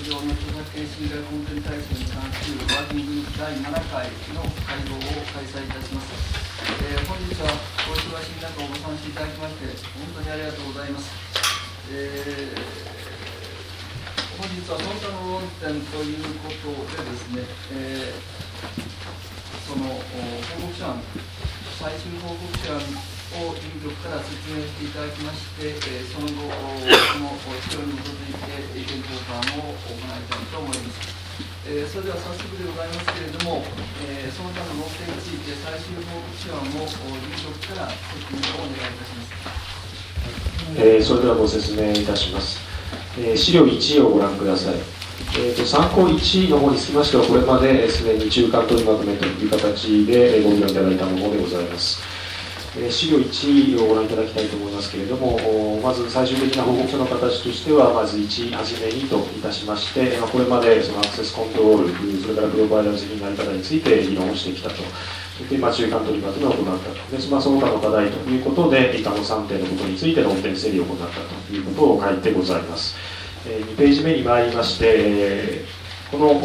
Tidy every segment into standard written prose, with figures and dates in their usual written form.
上の著作権侵害コンテンツ対策に関するワーキンググループ第7回の会合を開催いたします。本日はお忙しい中おご参加いただきまして本当にありがとうございます。本日はその他の論点ということでですね、その報告書案、最終報告書案を事務局から説明していただきまして、その後、この資料に基づいて意見交換を行いたいと思います。それでは早速でございますけれども、その他の論点について最終報告書案を事務局から説明をお願いいたします。 それではご説明いたします。資料1をご覧ください。参考1の方につきましては、これまですでに中間取りまとめという形でご議論いただいたものでございます。資料1をご覧いただきたいと思いますけれども、まず最終的な報告書の形としては、まず1はじめにといたしまして、これまでそのアクセスコントロール、それからプロバイダーの責任の在り方について議論をしてきたと。そして、中間取りまとめを行ったと。で、その他の課題ということで、以下の3点のことについて論点整理を行ったということを書いてございます。2ページ目に参りまして、この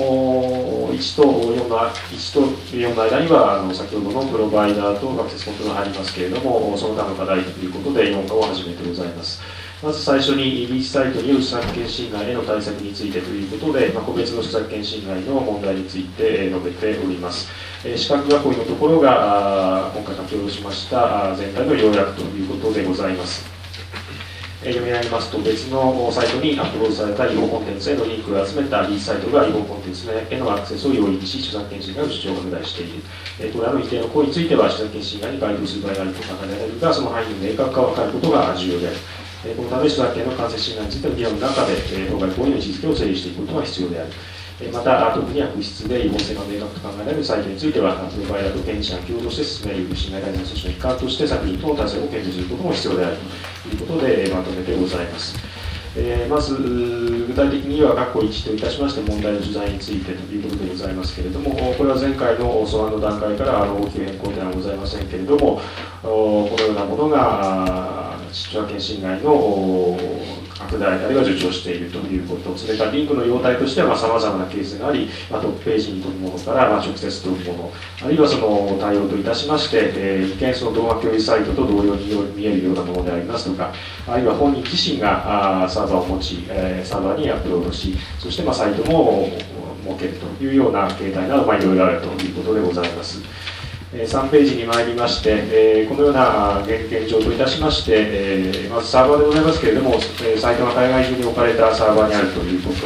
1と4の間には先ほどのプロバイダーとアクセスコントロールがありますけれども、その他の課題ということで4課を始めてございます。まず最初にリーチサイトによる著作権侵害への対策についてということで、個別の著作権侵害の問題について述べております。資格囲いのところが今回書き下ろしました全体の要約ということでございます。読み上げますと、別のサイトにアップロードされた違法コンテンツへのリンクを集めたリーチサイトが違法コンテンツへのアクセスを容易にし、著作権侵害の主張を拡大している。これらの一定の行為については、著作権侵害に該当する場合があると考えられるが、その範囲の明確化を図ることが重要である。このため、著作権の間接侵害についての議論の中で、当該行為の位置づけを整理していくことが必要である。また、特に悪質で違法性が明確と考えられるサイトについては、プロバイダーと権利者が共同して進める侵害対策措置の一環として、削除等の対策を検討することも必要であるということで、まとめてございます。まず、具体的には、括弧1といたしまして、問題の取材についてということでございますけれども、これは前回の素案の段階から大きく変更点はございませんけれども、このようなものが、著作権侵害の拡大、あるいは助長しているということ、それからリンクの様態としてはさまざまなケースがあり、トップページに飛ぶものから直接飛ぶもの、あるいはその対応といたしまして、一見その動画共有サイトと同様に見えるようなものでありますとか、あるいは本人自身がサーバーを持ち、サーバーにアップロードし、そしてサイトも設けるというような形態など、いろいろあるということでございます。3ページに参りまして、このような現状といたしまして、まずサーバーでございますけれども、サイトが海外中に置かれたサーバーにあるということ、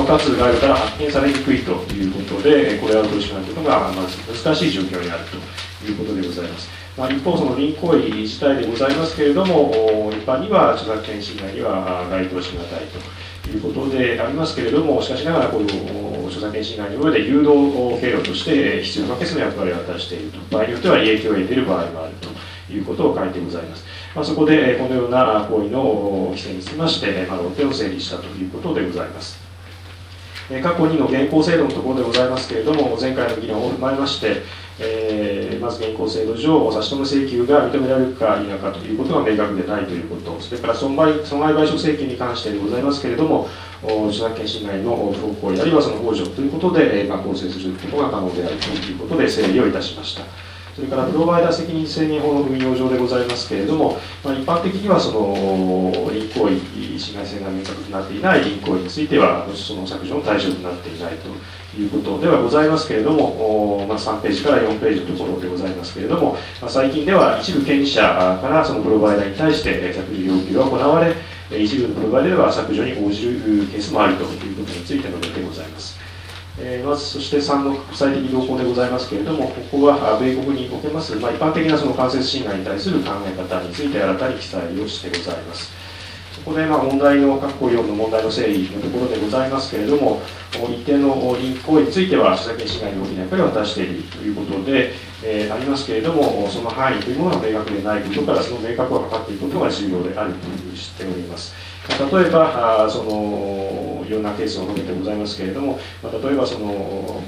かつ外部から発見されにくいということで、これらを取り締まることがまず難しい状況にあるということでございます。一方、そのリンク行為自体でございますけれども、一般には著作権侵害には該当しがたいということでありますけれども、しかしながら、この著作権侵害の上で誘導経路として必要不可欠な役割を果たしていると、場合によっては影響を得ている場合もあるということを書いてございます。そこで、このような行為の規制につきまして、論点を整理したということでございます。過去2の現行制度のところでございますけれども、前回の議論を踏まえまして、まず現行制度上、差し止め請求が認められるか否かということが明確でないということ、それから損害賠償請求に関してでございますけれども、著作権侵害の不法行為、あるいはその幇助ということで、構成することが可能であるということで整理をいたしました。それからプロバイダー責任制限法の運用上でございますけれども、一般的にはそのリンク行為、侵害性が明確となっていないリンク行為については、その削除の対象となっていないということではございますけれども、3ページから4ページのところでございますけれども、最近では一部権利者からそのプロバイダーに対して削除要求が行われ、一部のプロバイダーでは削除に応じるケースもあるということについて述べてございます。まず、そして3の国際的動向でございますけれども、ここは米国におけます、一般的なその間接侵害に対する考え方について新たに記載をしてございます。そこで問題の、括弧4の問題の整理のところでございますけれども、一定のリンク行為については、著作権侵害の大きな役割を果たしているということで、ありますけれども、その範囲というものが明確でないことから、その明確を図っていくことが重要であるという知っております。例えば、いろんなケースを述べてございますけれども、例えば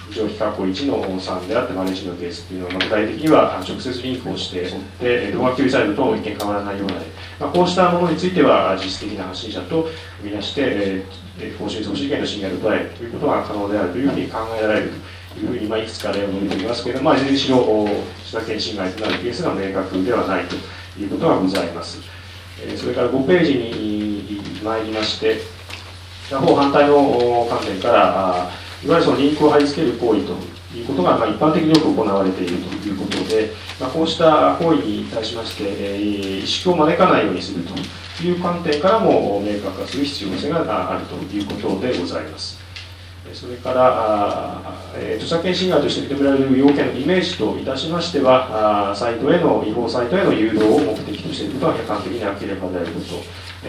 上記括弧1の3であって、0のケースというのは、具体的には直接リンクをしておって、動画共有サイトと一見変わらないような、こうしたものについては、実質的な発信者と見なして、公衆送信権の侵害と捉えるということが可能であるというふうに考えられるというふうに、いくつか例を述べておきますけれども、いずれにしろ、著作権侵害となるケースが明確ではないということがございます。それから5ページに参りまして、他方反対の観点から、いわゆるそのリンクを貼り付ける行為ということが、一般的によく行われているということで、こうした行為に対しまして、萎縮を招かないようにするという観点からも明確化する必要性があるということでございます。それから、著作権侵害として認められる要件のイメージといたしましては、違法サイトへの誘導を目的としていることは客観的に明らかであること、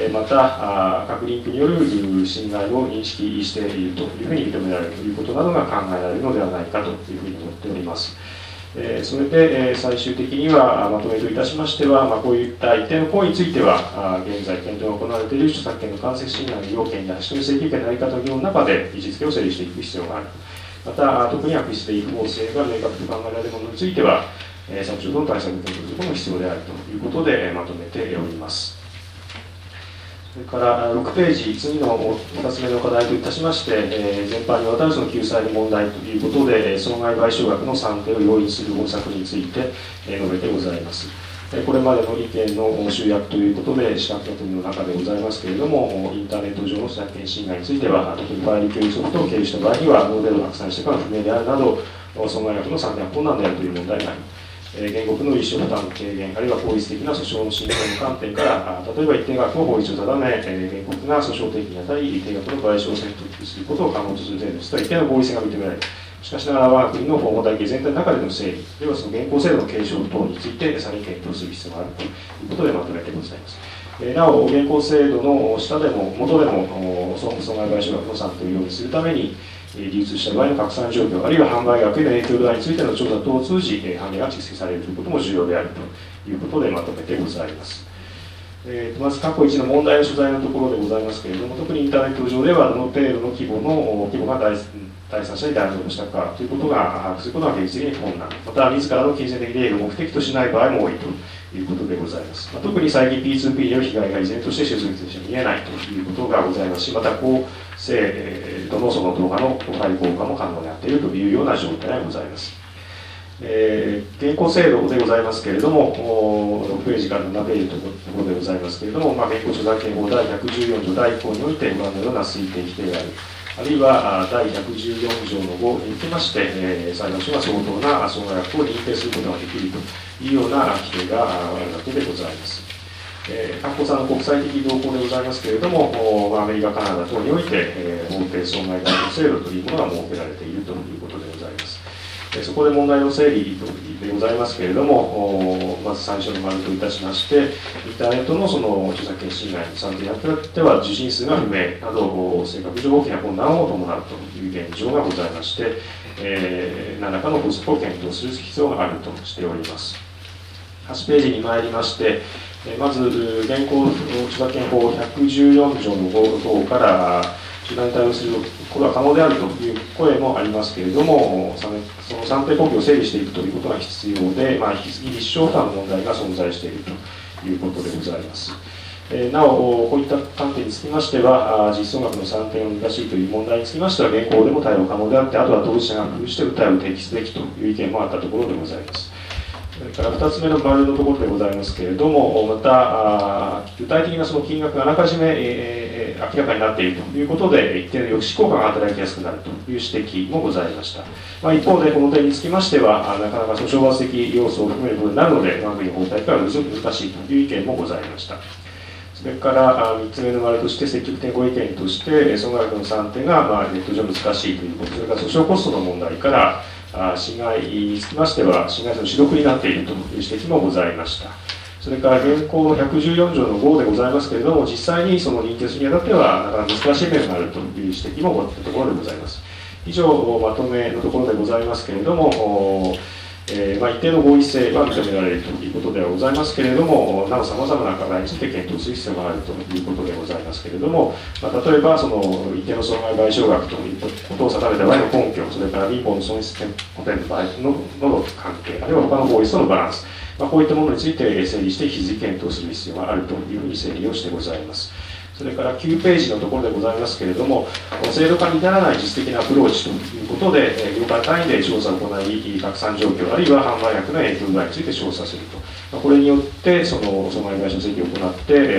また、各リンクによる侵害を認識しているというふうに認められるということなどが考えられるのではないかというふうに思っております。それで、最終的にはまとめといたしましては、こういった一定の行為については、現在検討が行われている著作権の間接侵害の要件や人に請求権の在り方の議論の中で位置づけを整理していく必要がある。また、特に悪質で違法性が明確と考えられるものについては、先ほどの対策を検討することも必要であるということでまとめております。それから6ページ、次の2つ目の課題といたしまして、全般にわたるその救済の問題ということで、損害賠償額の算定を容易する方策について述べてございます。これまでの意見の集約ということで、資格の中でございますけれども、インターネット上の著作権侵害については、特にファイル共有ソフトを経由した場合には、ノーデータを拡散してから不明であるなど、損害額の算定が困難であるという問題がある。原告の一生負担の軽減、あるいは法律的な訴訟の進行の観点から、例えば一定額を法律を定め、原告が訴訟提起にあたり、一定額の賠償を選択することを可能とする点ですと、一定の合意性が認められる。しかしながら、我が国の法務体系全体の中での整理、ではその現行制度の継承等について、さらに検討する必要があるということでまとめてございます。なお、現行制度の下でも、元でも、損害賠償額の算定を用意するために、流通した場合の拡散状況、あるいは販売額への影響度合いについての調査等を通じ、判例が蓄積されるということも重要であるということでまとめてございます。まず、過去1の問題の所在のところでございますけれども、特にインターネット上では、どの程度の規模が第三者に大丈夫したかということが把握することが現実的に困難、また、自らの金銭的利益を目的としない場合も多いということでございます。特に最近 P2P による被害が依然として収束として見えないということがございますし、また、高精度のその動画のファイル交換も可能になっているというような状態がございます。現行制度でございますけれども、6ページから7ページのところでございますけれども、現行著作権法第114条第1項においてご覧のような推定規定がある。あるいは第114条の5におきまして、裁判所が相当な損害額を認定することができるというような規定があるわけでございます。各国産の国際的動向でございますけれども、アメリカ、カナダ等において、法定損害賠償制度というものが設けられているということでございます。そこで問題の整理でございますけれども、まず最初の丸といたしまして、インターネットのその著作権侵害の算定にあたっては、受信数が不明など、正確上大きな困難を伴うという現状がございまして、何らかの方策を検討する必要があるとしております。8ページに参りまして、まず、現行著作権法114条の5等から、集団に対応することは可能であるという声もありますけれども、その算定根拠を整理していくということが必要で、引き続き立証負担の問題が存在しているということでございます。なお、こういった観点につきましては、実損額の算定が難しいという問題につきましては、現行でも対応可能であって、あとは当事者が工夫して訴えを提起すべきという意見もあったところでございます。それから2つ目のバルのところでございますけれども、また、具体的なその金額があらかじめ、明らかになっているということで、一定の抑止効果が働きやすくなるという指摘もございました。一方で、この点につきましては、なかなか処罰的要素を含めることになるので、我が国法体から難しいという意見もございました。それから3つ目の丸として、積極的ご意見として、損害額の算定がネット上難しいということ、それから訴訟コストの問題から、侵害につきましては、侵害の主力になっているという指摘もございました。それから現行の114条の5でございますけれども、実際にその認定するにあたっては、なかなか難しい面があるという指摘もござったところでございます。以上、まとめのところでございますけれども、一定の合意性は認められるということではございますけれども、なおさまざまな課題について検討する必要があるということでございますけれども、例えばその一定の損害賠償額というこことを定めた場合の根拠、それから民法の損失補填の場合の関係、あるいは他の法律とのバランス、こういったものについて整理して引き続き検討する必要があるというふうに整理をしてございます。それから9ページのところでございますけれども、制度化に至らない実質的なアプローチということで、業界単位で調査を行い、拡散状況、あるいは販売薬の影響具合について調査すると。これによって、損害賠償請求を行って、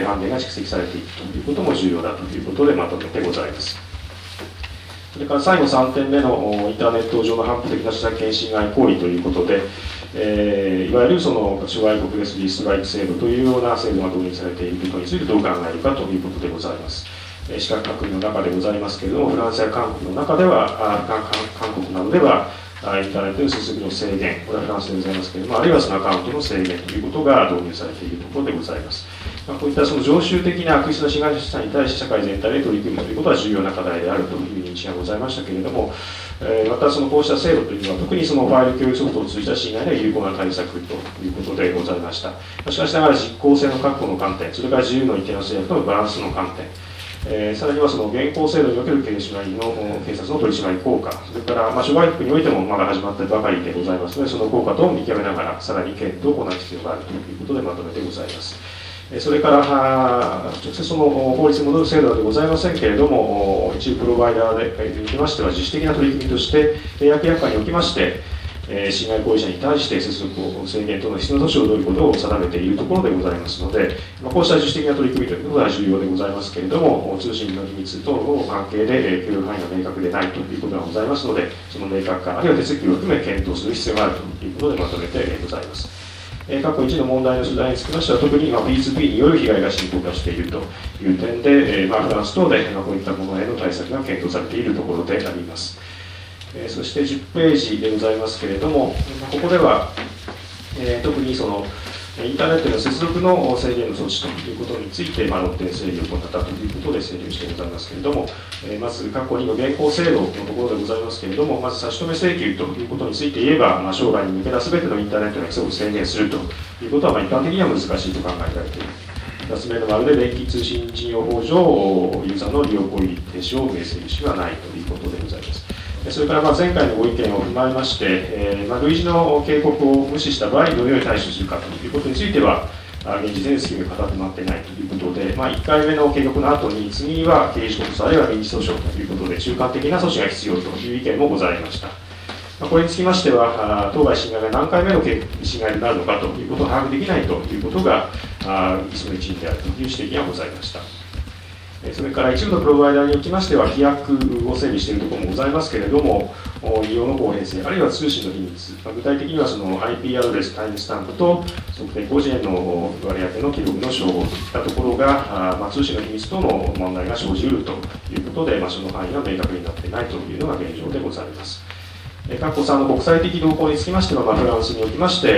判例が蓄積されていくということも重要だということでまとめてございます。それから最後3点目のインターネット上の反復的な著作権侵害行為ということで、いわゆるその諸外国ですリストライク制度というような制度が導入されていることについてどう考えるかということでございます。資格確認の中でございますけれども、フランスや韓国の中では、韓国などでは、インターネットの接続の制限、これはフランスでございますけれども、あるいはそのアカウントの制限ということが導入されているところでございます。こういったその常習的な悪質な侵害者に対して社会全体で取り組むということは重要な課題であるという認識がございましたけれども、またそのこうした制度というのは特にそのファイル共有ソフトを通じた侵害では有効な対策ということでございました。しかしながら実効性の確保の観点、それから自由の一定の制約とのバランスの観点、さらにはその現行制度における警察の取り締まり効果、それから諸外国においてもまだ始まったばかりでございますので、その効果等を見極めながら、さらに検討を行う必要があるということでまとめてございます。それから直接その法律に戻る制度でございませんけれども、一部プロバイダーにおきましては、自主的な取り組みとして、契約約款におきまして、侵害行為者に対して接続制限等の必要な措置を取ることを定めているところでございますので、こうした自主的な取り組みということは重要でございますけれども、通信の秘密等の関係で許容範囲が明確でないということがございますので、その明確化、あるいは手続きを含め検討する必要があるということでまとめてございます。過去1の問題の取材につきましては、特にB2B による被害が深刻化しているという点で、フランス等でこういったものへの対策が検討されているところであります。そして10ページでございますけれども、ここでは、特にそのインターネットの接続の制限の措置ということについて、論点整理を行ったということで整理をしてございますけれども、まず過去2の現行制度のところでございますけれども、まず差し止め請求ということについて言えば、将来に向けたすべてのインターネットの接続を制限するということは、一般的には難しいと考えられている。2つ目の丸で電気通信事業法上、ユーザーの利用行為停止を命ずる意思はないということでございます。それから前回のご意見を踏まえまして、類似の警告を無視した場合、どのように対処するかということについては、現時点でスキルが固まっていないということで、1回目の警告の後に、次は刑事告訴、あるいは民事訴訟ということで、中間的な措置が必要という意見もございました。これにつきましては、当該侵害が何回目の侵害になるのかということを把握できないということが、その一因であるという指摘がございました。それから一部のプロバイダーにおきましては、規約を整備しているところもございますけれども、利用の公平性、あるいは通信の秘密、具体的にはその IP アドレス、タイムスタンプと測定個人への割り当ての記録の照合といったところが、通信の秘密との問題が生じうるということで、その範囲が明確になっていないというのが現状でございます。過去3の国際的動向につきましては、フランスにおきまして、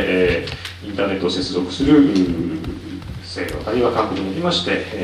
インターネットを接続する制度、あるいは韓国におきまして、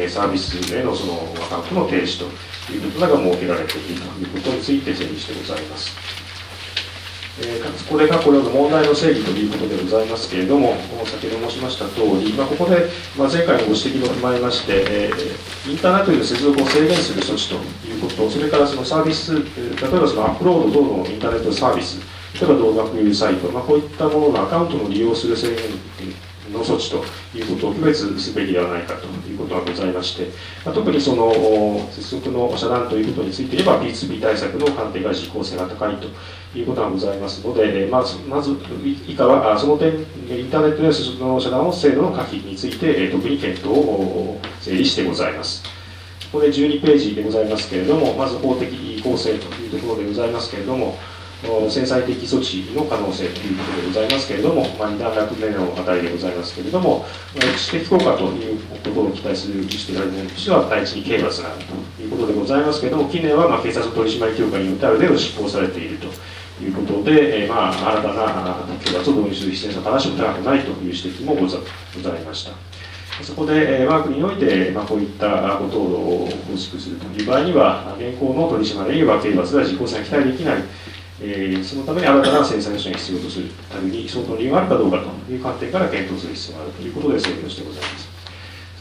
サービスへのそのアカウントの停止ということが設けられているということについて整理してございます。ここで過去4の問題の整理ということでございますけれども、先ほど申しました通り、ここで前回のご指摘を踏まえまして、インターネットへの接続を制限する措置ということ、それからそのサービス、例えばそのアップロード等のインターネットサービス、例えば動画共有サイト、こういったもののアカウントの利用する制限の措置ということを区別すべきではないかということがございまして、特にその接続の遮断ということについて言えば B2B 対策の観点が実効性が高いということがございますので、まず以下はその点、インターネットでの接続の遮断を制度の可否について特に検討を整理してございます。ここで12ページでございますけれども、まず法的構成というところでございますけれども、制裁的措置の可能性ということでございますけれども、2段落目の値でございますけれども、抑止的効果ということを期待する自主的なものとしては、第一に刑罰があるということでございますけれども、近年は警察取締強化によってある程度執行されているということで、新たな刑罰を導入する必要性が正しく高くないという指摘もございました。そこで、我が国において、こういったことを構築するという場合には、現行の取り締まり、あるいは刑罰では実効性が期待できない。そのために新たな制裁措置が必要とするために相当理由があるかどうかという観点から検討する必要があるということで整理をしてございます。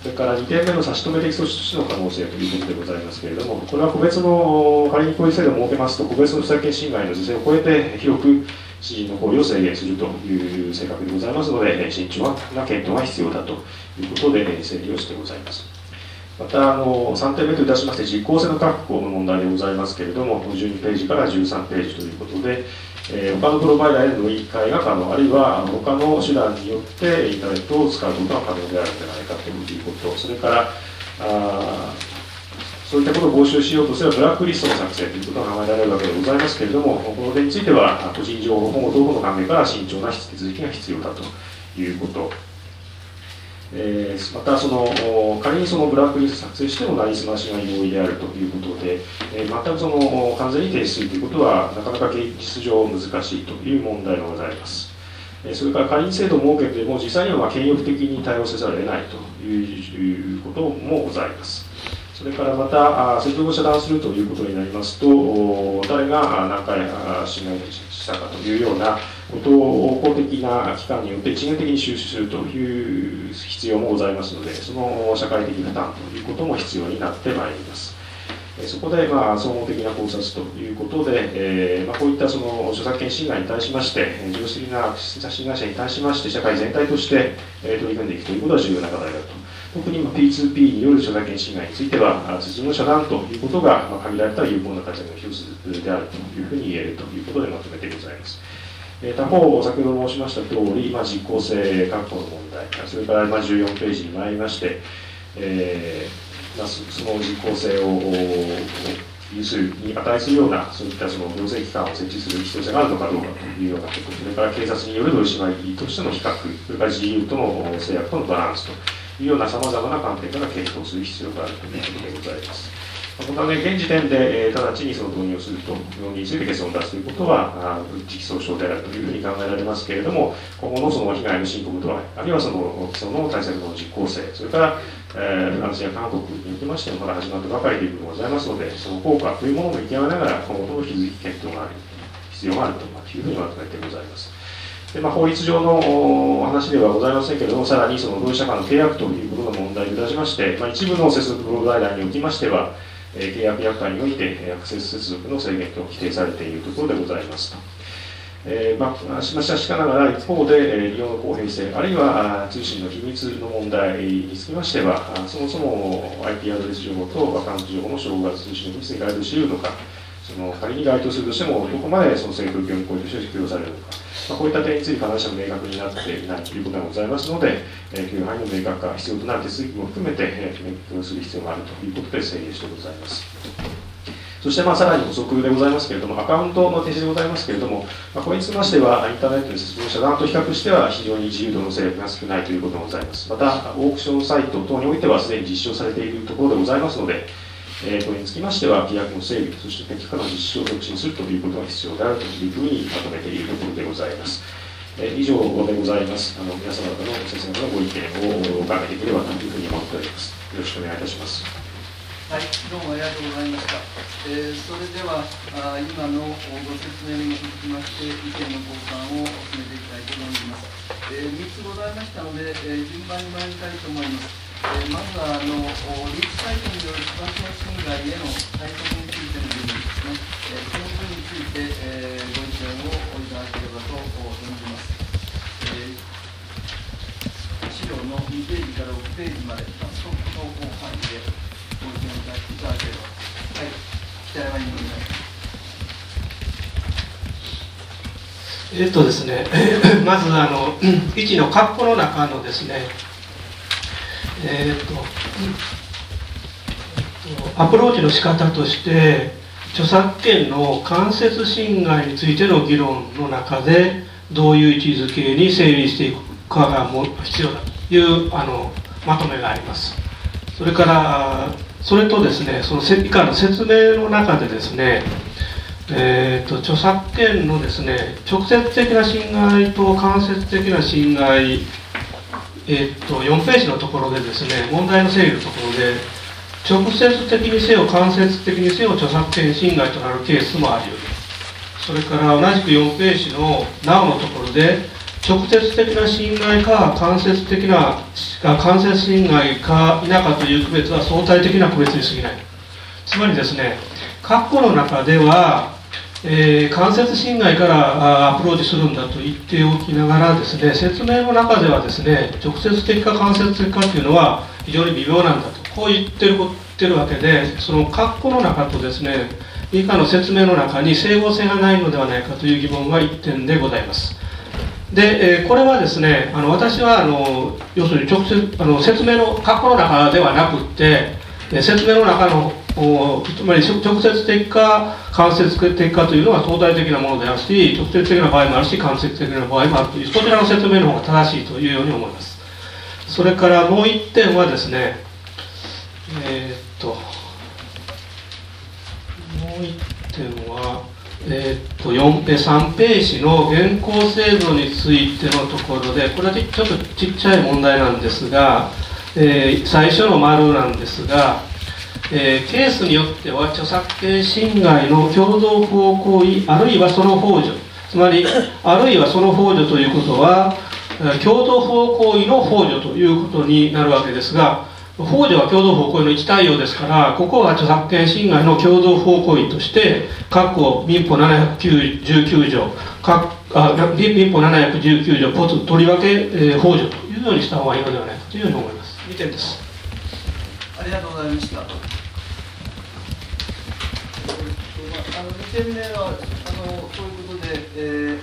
それから2点目の差し止め的措置としての可能性ということでございますけれども、これは個別の、仮にこういう制度を設けますと、個別の著作権侵害の是正を超えて、広く知人の行為を制限するという性格でございますので、慎重な検討が必要だということで整理をしてございます。また3点目といたしまして、実効性の確保の問題でございますけれども、12ページから13ページということで、他のプロバイダーへの乗り換えが可能、あるいは他の手段によってインターネットを使うことが可能であるのではないかということ、それからそういったことを防止しようとすれば、ブラックリストの作成ということが考えられるわけでございますけれども、この点については、個人情報保護等の関係から慎重な手続きが必要だということ。また仮にそのブラックリスト作成してもなりすましが容易であるということで、全く完全に停止するということはなかなか現実上難しいという問題がございます。それから仮に制度を設けても実際には権力的に対応せざるを得ないということもございます。それからまた、接続を遮断するということになりますと、誰が何回侵害したかというようなことを公的な機関によって一元的に収集するという必要もございますので、その社会的負担ということも必要になってまいります。そこで、総合的な考察ということで、こういった著作権侵害に対しまして、常識的な侵害者に対しまして、社会全体として取り組んでいくということは重要な課題だと。特に P2P による著作権侵害については、辻の遮断ということが限られた有効な対策の一つであるというふうに言えるということでまとめてございます。他方、先ほど申しましたとおり、実効性確保の問題、それから14ページに参りまして、その実効性を有数に値するような、そういった行政機関を設置する必要性があるのかどうかというようなこと、それから警察による取り締まりとしての比較、それから自由との制約とのバランスというようなさまざまな観点から検討する必要があるということでございます。このため、現時点で直ちにその導入をすると、導入について結論を出すということは、時期尚早であるというふうに考えられますけれども、今後のその被害の深刻度合い、あるいはその基礎の対策の実効性、それからフランスや韓国におきましてもまだ始まったばかりということがございますので、その効果というものも見極めながら、今後との引き続き検討がある必要があるというふうにまとめてございます。で法律上の話ではございませんけれども、さらにその同意者間の契約ということの問題に出しまして、一部の接続プロバイダーにおきましては、契約約款においてアクセス接続の制限と規定されているところでございますと。しかながら一方で利用の公平性、あるいは通信の秘密の問題につきましては、そもそも IP アドレス情報とアカウント情報の照合が通信の秘密に該当し得るのか、仮に該当するとしても、どこまでその正当業務行為として適用されるのか、こういった点について必ずしも明確になっていないということがございますので、許容範囲の明確化、必要となる手続きも含めて明確する必要があるということで整理してございます。そしてさらに補足でございますけれども、アカウントの停止でございますけれども、これにつきましては、インターネットに接続遮断と比較しては非常に自由度の制約が少ないということがございます。また、オークションサイト等においてはすでに実証されているところでございますので、これにつきましては、規約の整備、そして適化の実施を促進するということが必要であるというふうにまとめているところでございます。以上でございます。皆様方の先生方のご意見を伺っていければというふうに思っております。よろしくお願いいたします。 はい、どうもありがとうございました。それでは今のご説明に基づきまして意見の交換を進めていきたいと思います。3つございましたので、順番に参りたいと思います。まずはリーチサイトによる著作権侵害への対策についての部分ですね。その部分についてご意見をいただければと存じます。資料の2ページから6ページまで、ストックの範囲でご意見をいただければ。はい、北山にお願いします。 ですね、まず1の括弧の中のですね、アプローチの仕方として著作権の間接侵害についての議論の中でどういう位置づけに整理していくかが必要だというまとめがあります。それからそれとですね、その以下の説明の中でですね、著作権のですね、直接的な侵害と間接的な侵害、4ページのところでですね、問題の整理のところで、直接的にせよ間接的にせよ著作権侵害となるケースもあり得る。それから同じく4ページのなおのところで、 直接的な侵害か間接侵害か否かという区別は相対的な区別に過ぎない。つまりですね、括弧の中では、間接侵害からアプローチするんだと言っておきながらですね、説明の中ではですね、直接的か間接的かというのは非常に微妙なんだと、こう言ってるわけで、その括弧の中とですね、以下の説明の中に整合性がないのではないかという疑問が1点でございます。で、これはですね、私は要するに直接説明の括弧の中ではなくって、説明の中のつまり直接的か間接的かというのは相対的なものであるし、直接的な場合もあるし間接的な場合もあるという、そちらの説明の方が正しいというように思います。それからもう1点はですね、もう1点は、3ページの現行制度についてのところで、これはちょっとちっちゃい問題なんですが、最初の丸なんですが、ケースによっては著作権侵害の共同不法行為あるいはその幇助、つまりあるいはその幇助ということは共同不法行為の幇助ということになるわけですが、幇助は共同不法行為の一対応ですから、ここは著作権侵害の共同不法行為として民法719条民法719条ポツとりわけ幇助というようにした方がいいのではないかというように思います。2点です。 ありがとうございました。2点目はということで、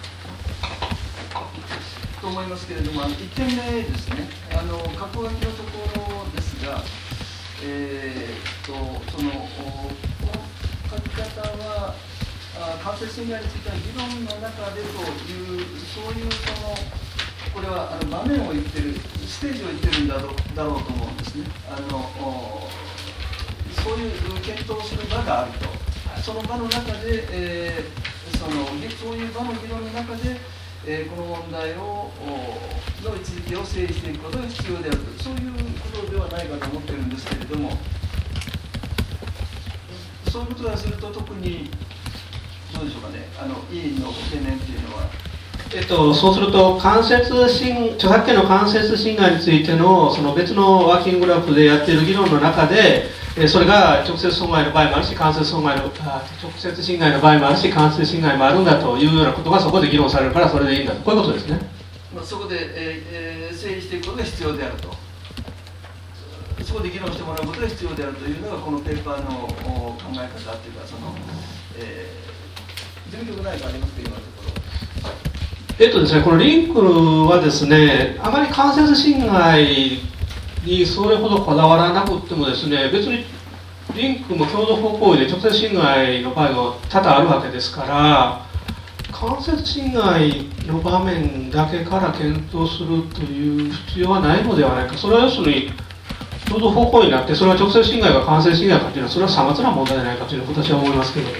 と思いますけれども、1点目ですね、過去書きのところですが、そのこの書き方は間接侵害についての議論の中でという、そういうこれは場面を言ってる、ステージを言ってるんだろうと思うんですね。そういう検討する場があると、その場の中で、そういう場の議論の中で、この問題の位置づけを整理していくことが必要であると、そういうことではないかと思ってるんですけれども、そういうことがすると、特にどうでしょうかね、委員の懸念というのは。 そうすると著作権の間接侵害についてのその別のワーキンググラフでやっている議論の中で、それが直接損害の場合もあるし間接損害の直接侵害の場合もあるし間接侵害もあるんだというようなことがそこで議論されるからそれでいいんだと、こういうことですね。 そこで、整理していくことが必要であると、そこで議論してもらうことが必要であるというのがこのペーパーの考え方というか、事務局内がありますというようなところ。 ですね、このリンクはですね、あまり間接侵害にそれほどこだわらなくてもですね、別にリンクも共同不法行為で直接侵害の場合が多々あるわけですから、間接侵害の場面だけから検討するという必要はないのではないか。それは要するに共同不法行為になって、それは直接侵害か間接侵害かというのは、それはさまつな問題じゃないかというのは私は思いますけど。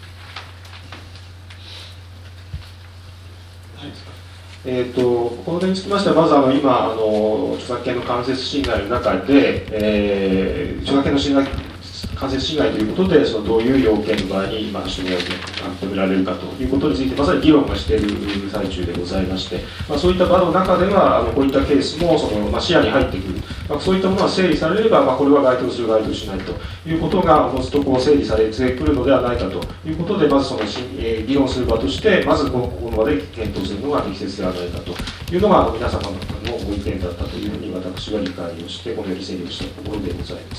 この点につきましては、まず今著作権の間接侵害の中で、著作権の間接侵害ということで、どういう要件の場合に侵害を認められるかということについて、まさに議論をしている最中でございまして、そういった場の中では、こういったケースも視野に入ってくる、そういったものが整理されれば、これは該当する、該当しないということが、おのずと整理されてくるのではないかということで、まず議論する場として、まずこの場で検討するのが適切ではないかというのが、皆様のご意見だったというふうに私は理解をして、このように整理をしたところでございます。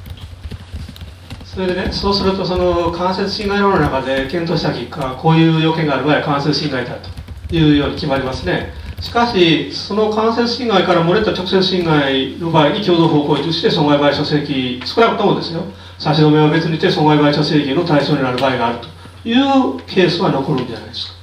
それでね、そうすると間接侵害論の中で検討した結果、こういう要件がある場合は間接侵害だというように決まりますね。しかし、その間接侵害から漏れた直接侵害の場合に共同不法行為として損害賠償請求、少なくともですよ、差し止めは別にして損害賠償請求の対象になる場合があるというケースは残るんじゃないですか。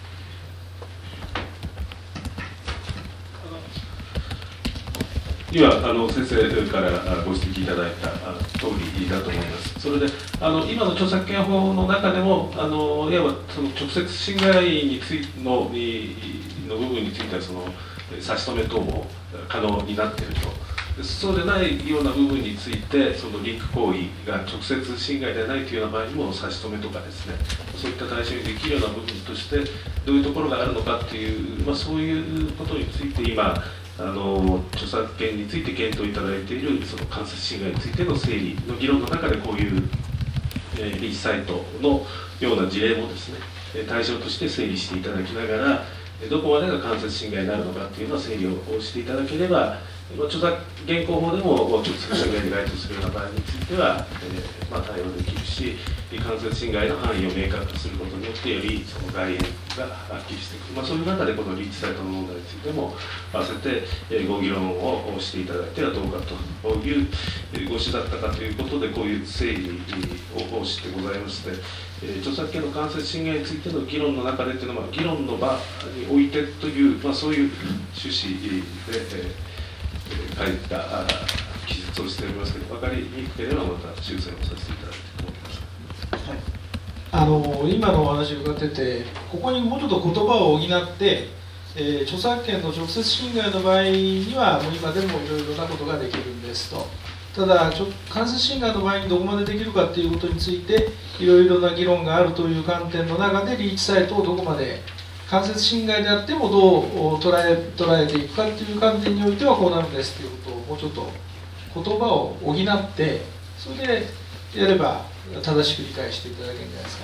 今先生からご指摘いただいた通りだと思います。それで今の著作権法の中でもいわば直接侵害についての部分については差し止め等も可能になっているとそうでないような部分について、そのリンク行為が直接侵害ではないというような場合にも、差し止めとかですね、そういった対象にできるような部分として、どういうところがあるのかという、そういうことについて今、著作権について検討いただいているその間接侵害についての整理の議論の中で、こういう、リーチサイトのような事例もですね、対象として整理していただきながら、どこまでが間接侵害になるのかというのは整理をしていただければ、著作現行法でも直接侵害に該当するような場合については、対応できるし、間接侵害の範囲を明確化することによって、よりその概念がはっきりしてくる、そういう中で、このリーチサイトの問題についても、合わせてご議論をしていただいてはどうかというご指だったかということで、こういう整理をしてございまして、著作権の間接侵害についての議論の中でというのは、議論の場においてという、そういう趣旨で、書いた記述をしておりますけど、分かりにくければまた修正をさせていただきたいと思います。 今のお話を伺ってて、ここにもうちょっと言葉を補って、著作権の直接侵害の場合には、もう今でもいろいろなことができるんですと。ただ、間接侵害の場合にどこまでできるかということについて、いろいろな議論があるという観点の中で、リーチサイトをどこまで、間接侵害であってもどう捉えていくかという観点においてはこうなるんですということをもうちょっと言葉を補ってそれでやれば正しく理解していただけるんじゃないですか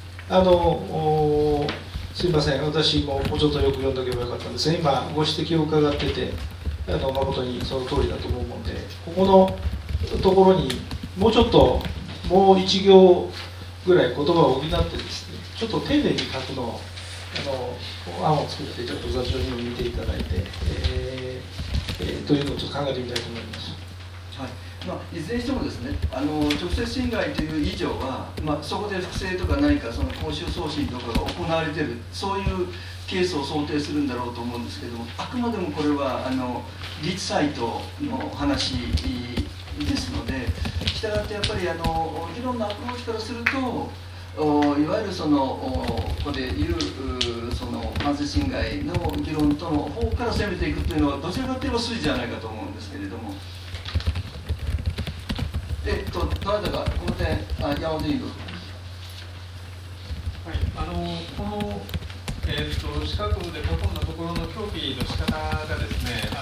ね。すいません、私ももうちょっとよく読んでおけばよかったんですが、今ご指摘を伺ってて誠にその通りだと思うので、ここのところにもうちょっともう1行ぐらい言葉を補ってですね、ちょっと丁寧に書くのを案を作ってちょっと座長にも見ていただいて、というのをちょっと考えてみたいと思います。 はい、いずれにしてもですね、直接侵害という以上は、そこで複製とか何かその公衆送信とかが行われている、そういうケースを想定するんだろうと思うんですけれども、あくまでもこれはリーチサイトの話ですので、したがってやっぱり議論のアプローチからすると、いわゆるここでいうその間接侵害の議論との方から攻めていくというのはどちらかといえば筋じゃないかと思うんですけれども、どなたかこの点山本委員。 はい、この、四角で囲んだところの表記の仕方がですね、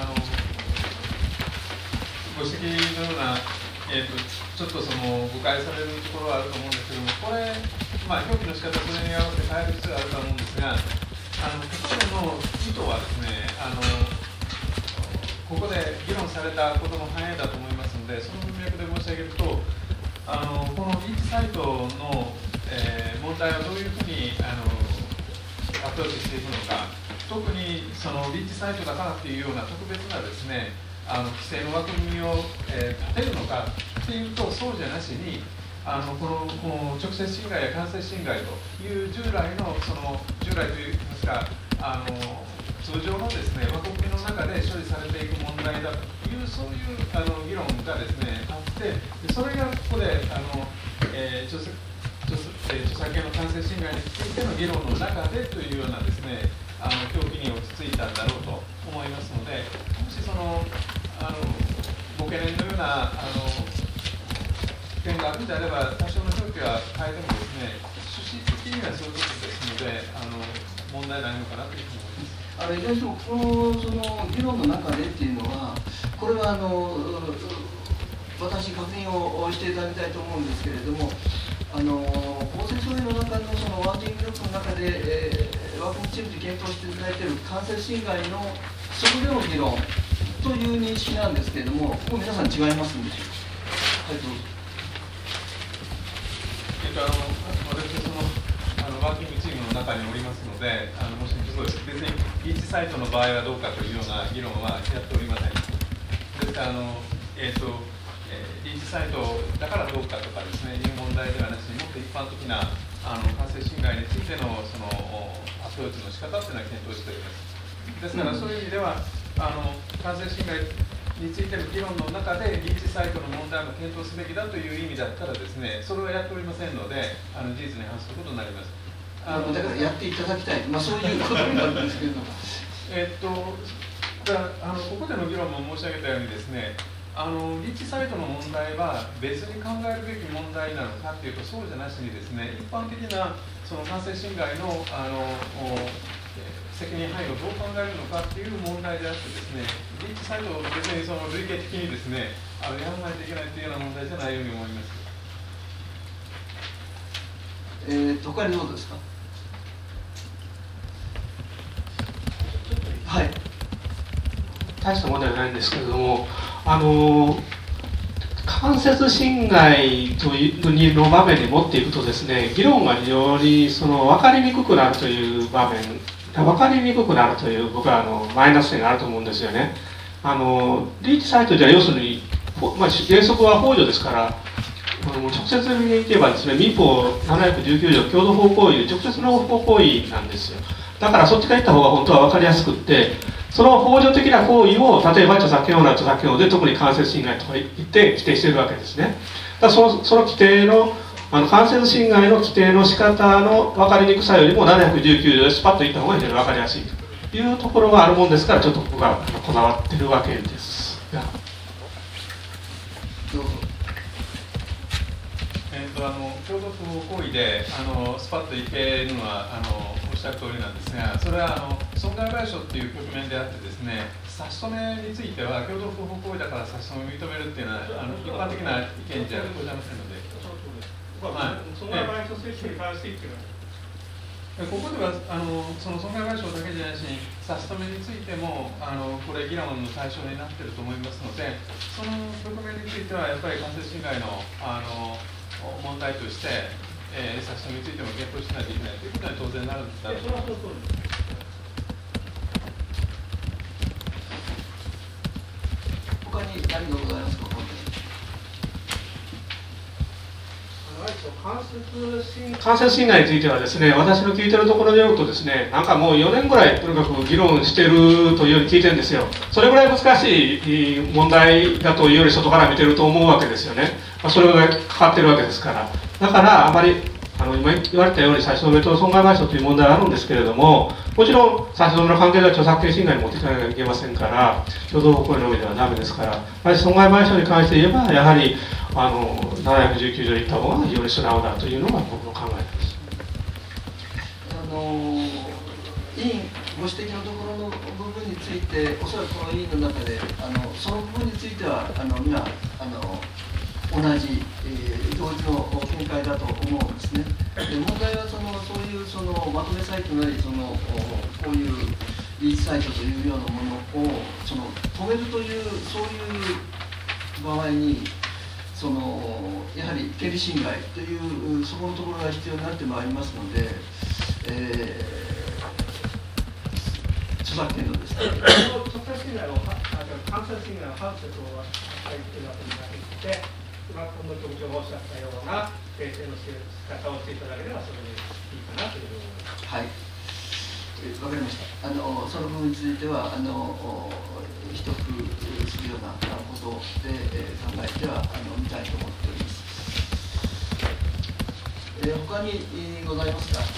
ご指摘のようなちょっとその誤解されるところはあると思うんですけども、これ、表記の仕方それに合わせて変える必要があると思うんですが、ここでの意図はですね、ここで議論されたことの範囲だと思いますので、その文脈で申し上げると、このリーチサイトの、問題をどういうふうにアプローチしていくのか、特にそのリーチサイトだからというような特別なですね、規制の枠組みを、立てるのかっていうと、そうじゃなしに、この直接侵害や間接侵害という従来といいますか、通常のですね、枠組みの中で処理されていく問題だという、そういう議論がですね、あって、それがここで著作権の間接侵害についての議論の中でというようなですね、表記に落ち着いたんだろうと思いますので、もしそのご懸念のような点があるのであれば、多少の表記は変えてもですね、趣旨的にはそういうことですので、問題ないのかなというふうに思います。 いずれにしてもこのその議論の中でっていうのは、これは私、確認をしていただきたいと思うんですけれども、公正処理の中のそのワーキンググループの中で、枠組みチームで検討していただいている間接侵害のそこでの議論という認識なんですけれども、ここ皆さん違いますんでしょうか。はい、どうぞ。 私ワーキングチームの中におりますので、もし別にリーチサイトの場合はどうかというような議論はやっておりません。ですからリーチサイトだからどうかとかですね、いう問題ではなしに、もっと一般的な間接侵害についてのそのアプローチの仕方というのは検討しております。ですから、そういう意味では間接侵害についての議論の中でリーチサイトの問題も検討すべきだという意味だったらですね、それはやっておりませんので、事実に反することになります。 だからやっていただきたい、そういうことになるんですけれども。 ここでの議論も申し上げたようにですね、 リーチサイトの問題は別に考えるべき問題なのかというと、そうじゃなしにですね、一般的なその感染侵害の責任範囲をどう考えるのかっていう問題であってですね、リーチサイトを別にその類型的にですね、やらないといけないというような問題じゃないように思います。 他にどうですか。はい。 大した問題はないんですけれども、間接侵害というの場面に持っていくとですね、議論が非常に分かりにくくなるという場面、分かりにくくなるという僕はマイナス点があると思うんですよね。リーチサイトでは要するに、原則は幇助ですから、直接的に言えばですね、民法719条共同法行為で直接の法行為なんですよ。だからそっちから言った方が本当は分かりやすくって、その幇助的な行為を例えば著作権法なら著作権法で特に間接侵害とか言って規定しているわけですね。だからその規定の間接侵害の規定の仕方の分かりにくさよりも719条でスパッと言った方が非常に分かりやすいというところがあるもんですから、ちょっと僕はこだわってるわけですが。 どうぞ。 共同不法行為でスパッといけるのはおっしゃる通りなんですが、それは損害賠償という局面であってですね、差し止めについては共同不法行為だから差し止めを認めるっていうのは一般的な意見じゃございませんので、 損害賠償請求に関してっていうのはここではその損害賠償だけじゃないし、差し止めについてもこれ議論の対象になっていると思いますので、その局面についてはやっぱり間接侵害の問題として、差し止めについても検討しないといけないということは当然なるんだろうと思います。 他に何がございますか。 間接侵害についてはですね、私の聞いてるところによるとですね、なんかもう4年ぐらいとにかく議論してるというように聞いてるんですよ。それぐらい難しい問題だというより外から見てると思うわけですよね。それぐらいかかってるわけですから。だからあまり今言われたように差し止めと損害賠償という問題があるんですけれども、もちろん差し止めの関係では著作権侵害に持っていかなきゃいけませんから、共同法行為のみではダメですから、損害賠償に関して言えばやはり719条に行った方が非常に素直だというのが僕の考えです。 委員ご指摘のところの部分について、おそらくこの委員の中でその部分については皆同じ、同時の見解だと思うんですね。で問題はそういうまとめサイトなりこういうリーチサイトというようなものを止めるというそういう場合にやはり権利侵害というそこのところが必要になってまいりますので、著作権のですね。 著作侵害を間接侵害の反説を与えているわけになって、今の局長がおっしゃったような訂正の仕方をしていただければそれでいいかなというふうに思います。 はい。わかりました。その部分については秘匿するようなことで、考えてはみたいと思っております。他にございますか。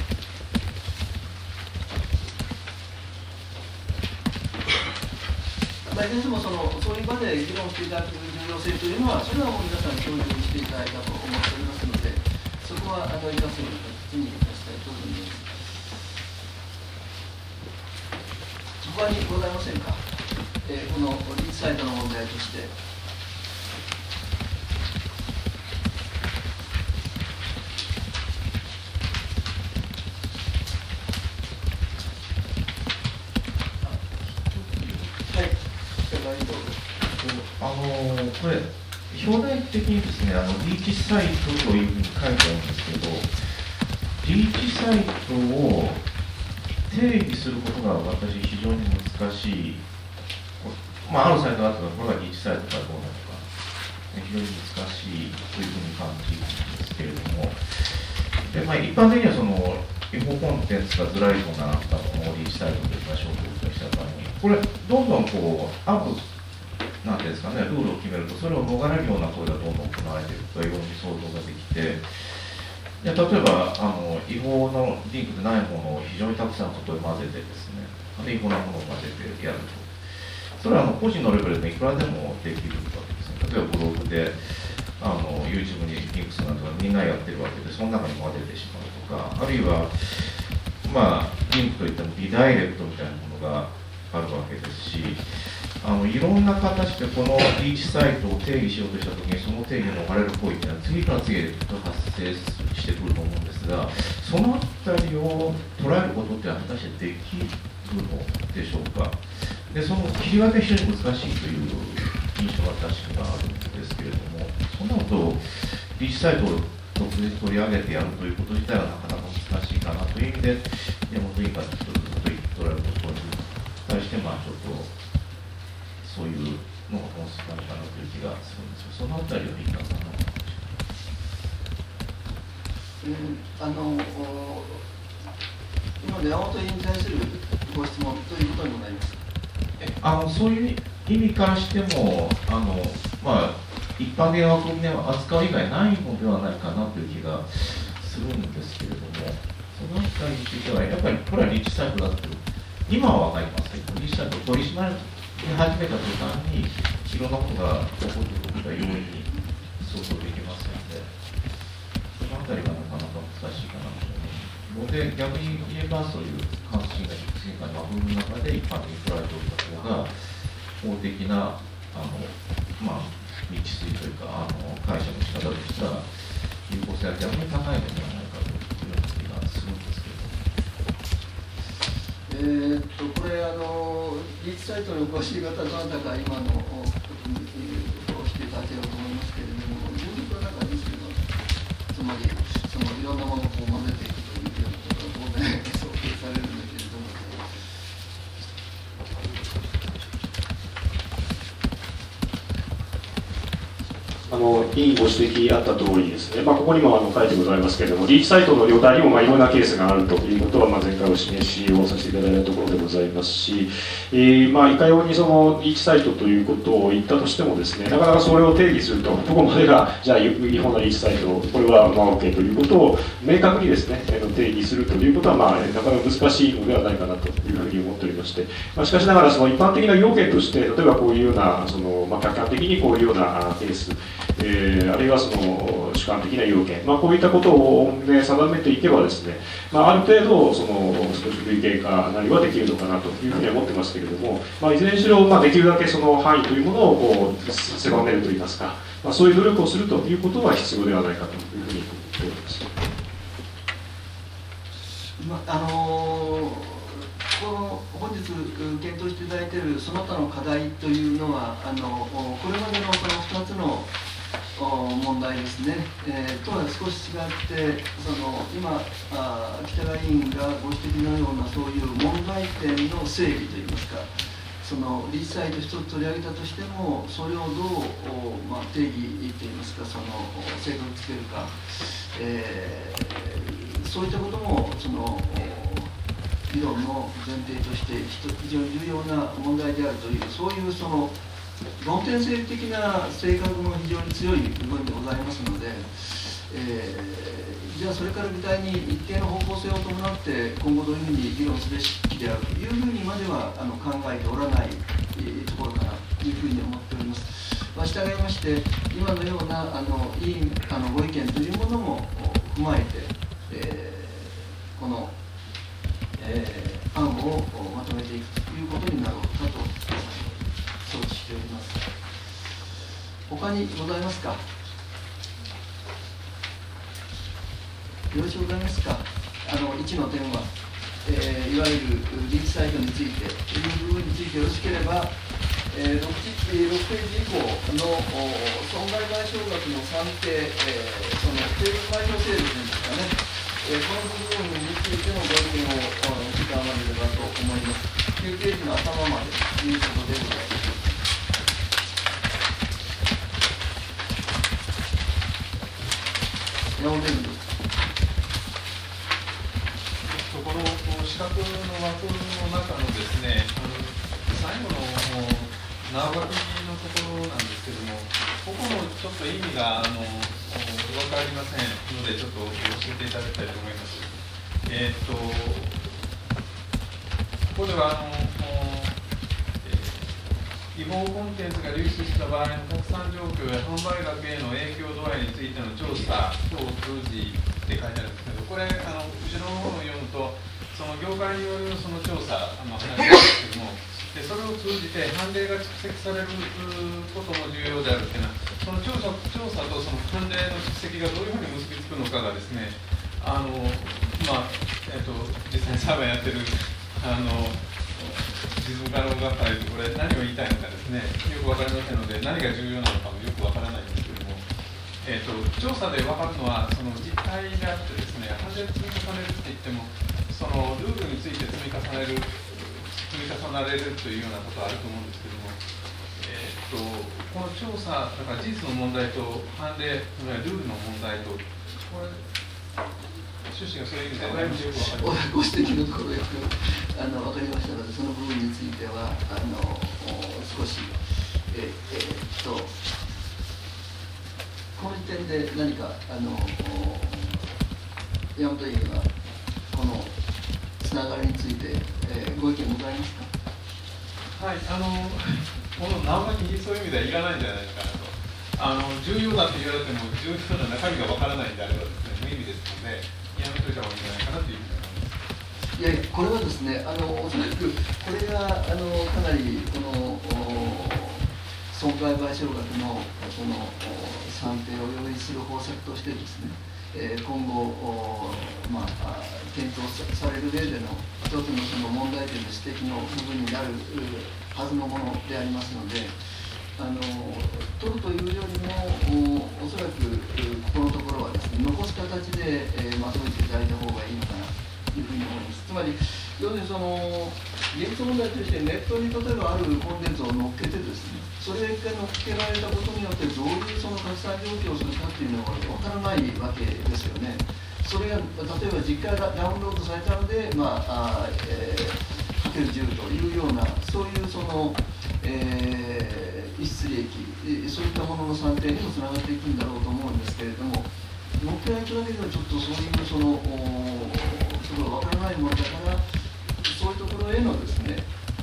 いずれにしてもそういう場で議論していただく重要性というのは、それはもう皆さん共有していただいたと思っておりますので、そこは生かすような形に出したいと思います。他にございませんか。このリーチサイトの問題として。 これ、表題的にですね、リーチサイトというふうに書いてあるんですけど、リーチサイトを定義することが私、非常に難しい、あるサイトがあったら、これがリーチサイトかどうなのか、非常に難しいというふうに感じるんですけれども、で一般的には違法コンテンツがずらりと並んだものをリーチサイトといきましょうということをした場合に、これ、どんどんなんていうんですかね、ルールを決めると、それを逃れるような行為がどんどん行われているというように想像ができて、例えば違法のリンクでないものを非常にたくさんそこに混ぜてですね、違法なものを混ぜてやると。 それは個人のレベルでいくらでもできるわけですね。例えばブログでYouTube にリンクするなんとかみんなやってるわけで、その中にも出てしまうとか、あるいはリンクといってもリダイレクトみたいなものがあるわけですし、いろんな形でこのリーチサイトを定義しようとしたときに、その定義に逃れる行為というのは次から次へと発生してくると思うんですが、そのあたりを捉えることって果たしてできるのでしょうか。で、その切り分け非常に難しいという印象が確かあるんですけれども、そんなことをリーチサイトを特別取り上げてやるということ自体はなかなか難しいかなという意味で、山本委員会の一つと言っておられることに対して、ちょっとそういうのが本質なのかなという気がするんですが、そのあたりはいかがなのか。 今の山本委員に対するご質問ということにもなります。 そういう意味からしても、一般的な枠組みを扱う以外ないのではないかなという気がするんですけれども、そのあたりについては、やっぱりこれはリーチサイトだと、今は分かりますけど、リーチサイトを取り締まり始めた途端に、いろんなことが起こってくることが容易に想像できますので、そのあたりがなかなか難しいかなと思うので、逆に言えば、そういう監視侵害の枠組みの中で一般的に捉えておいた方が、法的な道筋というか、解釈の仕方としては、有効性が逆に高いのではないかというような気がするんですけれども。 これリーチサイトの詳しい方、どなたか今のことにしていただければと思いますけれども、原則の中にすれば、つまりいろんなものを混ぜていくというようなことが当然想定されるんだけれども。 委員ご指摘あった通りですね、ここにも書いてございますけれども、リーチサイトの量体にもいろんなケースがあるということは前回お示しをさせていただいたところでございますし、いかようにそのリーチサイトということを言ったとしてもですね、なかなかそれを定義すると、どこまでがじゃあ違法なリーチサイト、これはOK ということを明確にですね定義するということはなかなか難しいのではないかなというふうに思っておりまして、しかしながらその一般的な要件として、例えばこういうような客観的にこういうようなケース、あるいはその主観的な要件、こういったことを定めていけばですね、ある程度少し類型化なりはできるのかなというふうには思ってますけれども、いずれにしろできるだけその範囲というものを狭めるといいますか、そういう努力をするということは必要ではないかというふうに思っております。 本日検討していただいているその他の課題というのはこれまでのこの2つの問題ですね、とは少し違って今北川委員がご指摘のようなそういう問題点の整理といいますか、リーチサイト一つ取り上げたとしてもそれをどう、定義といいますか制度をつけるか、そういったことも議論の前提として非常に重要な問題であるという、そういう論点性的な性格も非常に強い部分でございますので、じゃあそれから具体に一定の方向性を伴って今後どういうふうに議論すべきであるというふうにまでは考えておらないところかなというふうに思っております。従いまして今のような委員ご意見というものも踏まえて、この案をまとめていくということになろうかと承知しております。他にございますか。よろしくございますか。1の点は、いわゆるリーチサイトについてという部分についてよろしければ、6ページ以降の損害賠償額の算定、定額賠償制度というんですかね、この部分についてのご意見を伺われればと思います。9ページの頭までということでございます。山本委員です。 この資格の枠の中のですね、最後の縄張りのところなんですけども、ここもちょっと意味が分かりませんので、ちょっと教えていただきたいと思います。ここでは違法コンテンツが流出した場合の拡散状況や販売額への影響度合いについての調査等を通じて書いてあるんですけど、これ後ろの方を読むとその業界によるその調査の話なんですけども、でそれを通じて判例が蓄積されることも重要であるというのは、その調査とその判例の蓄積がどういうふうに結びつくのかがですね、実際に裁判やってる実務家の方から言うと、これ何を言いたいのかですね、よく分かりませんので、何が重要なのかもよく分からないんですけれども、調査で分かるのは、その実態であってですね、判例で積み重ねるって言っても、そのルールについて積み重なれるというようなことはあると思うんですけれども、この調査、だから事実の問題と判例、ルールの問題と、これ、趣旨がそういう意味でよく分かります。 ご指摘のところよく分かりましたので、その部分については少し、この時点で何か山本委員はこのつながりについて、ご意見ございますか。 はい、この生書き、そういう意味ではいらないんじゃないかなと。重要だと言われても、重要な中身がわからないんであればですね、無意味ですので、やめといた方がいいんじゃないかなというふうに思います。 いやいや、これはですね、おそらくこれがかなりこの損害賠償額のこの算定を用意する方策としてですね、今後、検討される上での一つのその問題点の指摘の部分になるはずのものでありますので、取るというよりも、おそらくここのところはですね、残す形で、まとめていただいた方がいいのかなというふうに思います。つまり、要するにその現実問題としてネットに例えばあるコンテンツを載っけてですね、それが一回載っけられたことによってどういうその拡散状況をするかっていうのが分からないわけですよね。それが例えば実家ダウンロードされたので、かける10というような、そういうその、逸失利益、そういったものの算定にもつながっていくんだろうと思うんですけれども、載っけられただけではちょっとそういうそのすごい分からないものだから、そういうところへのですね、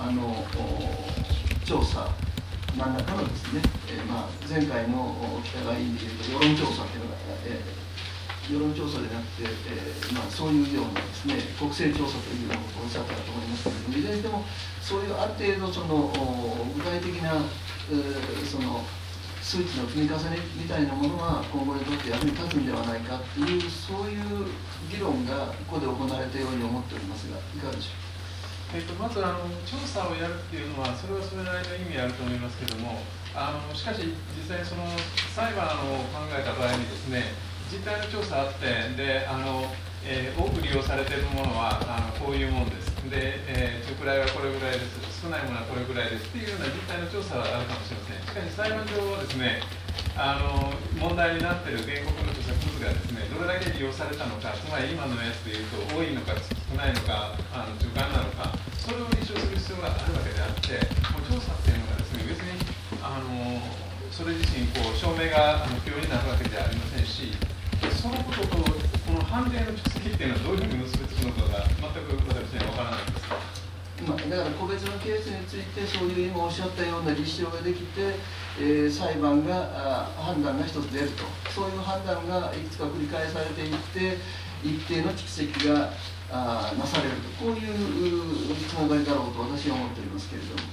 調査、何らかのですね、前回の北川委員でいうと世論調査というのが、世論調査でなくて、そういうようなですね、国勢調査というようなことをおっしゃったと思いますけれども、いずれにしても、そういうある程度その具体的なその数値の積み重ねみたいなものが今後にとって役に立つんではないかという、そういう議論がここで行われたように思っておりますが、いかがでしょうか。 まず調査をやるっていうのは、それはそれなりの意味あると思いますけれども、しかし、実際にその裁判を考えた場合にですね、実態の調査あって、で多く利用されているものはこういうものです。で、中くらいはこれぐらいです。少ないものはこれぐらいですっていうような実態の調査はあるかもしれません。しかし裁判上はですね、問題になっている原告の著作物がですね、どれだけ利用されたのか、つまり今のやつでいうと多いのか少ないのか中間なのか、それを立証する必要があるわけであって、もう調査っていうのがですね、別にそれ自身証明が不要になるわけではありませんし、そのこととこの判例の蓄積っていうのはどういうふうに結びつくのかが全く私には分からないんです。 だから個別のケースについてそういう今おっしゃったような立証ができて、裁判が判断が一つ出ると、そういう判断がいくつか繰り返されていって一定の蓄積がなされると、こういうつながりだろうと私は思っておりますけれども。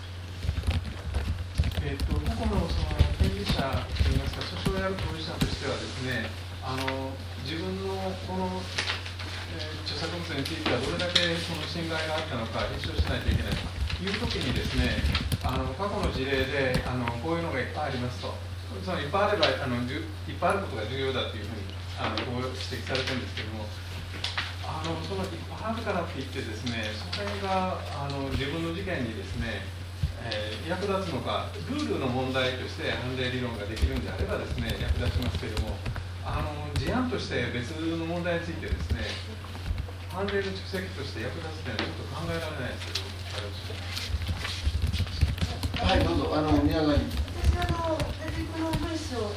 個々のその権利者といいますか、訴訟をやる当事者としてはですね、自分のこの著作物についてはどれだけその侵害があったのか立証しないといけないというときにですね、過去の事例でこういうのがいっぱいありますと、つまりいっぱいあればいっぱいあることが重要だというふうにこう指摘されてるんですけども、そのいっぱいあるからって言ってですね、それが自分の事件にですね、役立つのか、ルールの問題として判例理論ができるんであればですね、役立ちますけれども、事案として別の問題についてですね、判例の蓄積として役立つというのはちょっと考えられないですけど、 はい、どうぞ、宮川に。 私この文章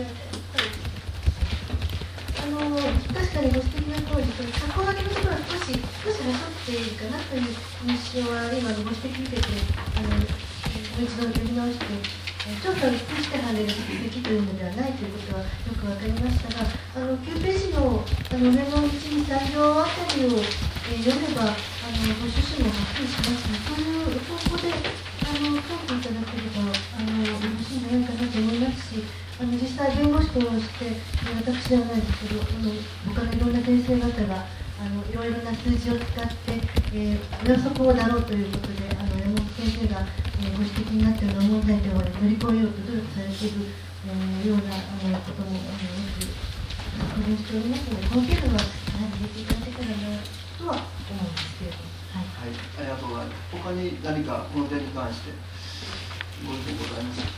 確かにご指摘の通り、過去書きのところは少しはしょっているかなという印象は今のご指摘見てて思い一度呼び直して、調査を尽くして判例が適切というのではないということはよく分かりましたが、9ページのメモ1、3行あたりを、読めばご趣旨もはっきりしますので、そういう方向で書いていただければよろしいんじゃないかなと思いますし、実際弁護士として私ではないですけど、他のいろんな先生方がいろいろな数字を使って、予測をだろうということで山本先生が、ご指摘になったような問題点を乗り越えようと努力されている、ようなこともよく確認しておりますので、この件はやはり入れていただけたらなとは思うんですけれども。はい、 はい、ありがとうございます。他に何かこの点に関してご意見ございますか。